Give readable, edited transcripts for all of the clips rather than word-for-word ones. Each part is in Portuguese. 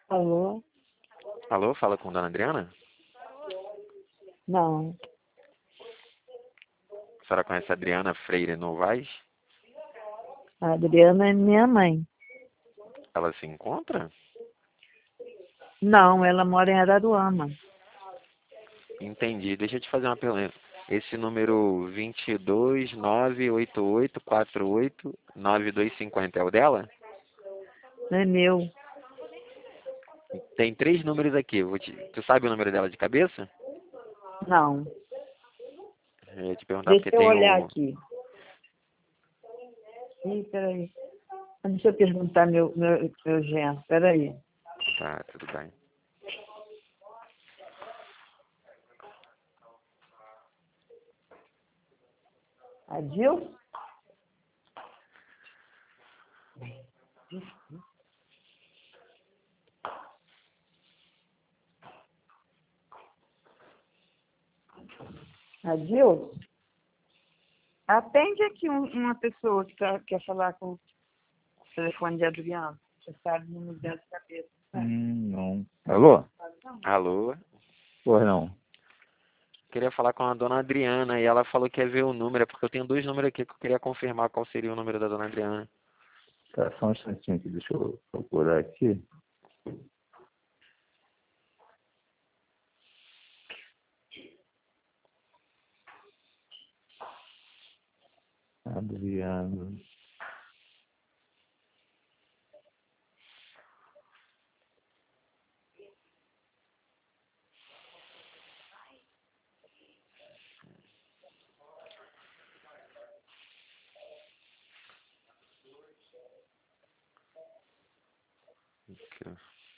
Alô? Alô, fala com Dona Adriana? Não. A senhora conhece a Adriana Freire Novaes? A Adriana é minha mãe. Ela se encontra? Não, ela mora em Araruama. Entendi. Deixa eu te fazer uma pergunta. Esse número 22988489250 é o dela? Não é meu. Tem 3 números aqui. Tu sabe o número dela de cabeça? Não. Eu ia te perguntar Deixa porque eu tem olhar o... aqui. Ih, peraí. Deixa eu perguntar meu genro. Peraí. Tá, tudo bem. Adil? Adil? Atende aqui uma pessoa que quer falar com o telefone de Adriano. Você sabe o número dela de cabeça. Não. Alô? Alô? Pois não. Queria falar com a Dona Adriana e ela falou que ia ver o número, é porque eu tenho 2 números aqui que eu queria confirmar qual seria o número da Dona Adriana. Tá, só um instantinho aqui, deixa eu procurar aqui. Adriano. Aqui, ó.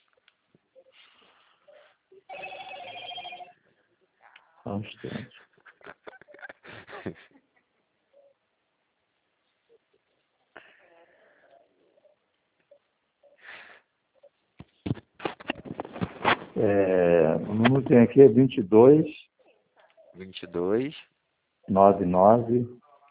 Só um instante. O número que tem aqui é 22 22 99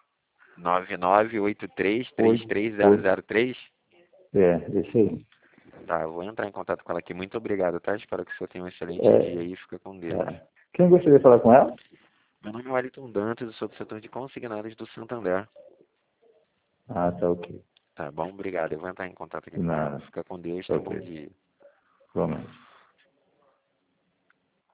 998333003. esse aí. Tá, eu vou entrar em contato com ela aqui. Muito obrigado, tá? Espero que o senhor tenha um excelente dia e fica com Deus. Quem gostaria de falar com ela? Meu nome é Wellington Dantas, eu sou do setor de consignados do Santander. Ah, tá, ok. Tá bom, obrigado. Eu vou entrar em contato aqui De com ela. nada. Fica com Deus, Tá tenha um bom ok. dia. Vamos.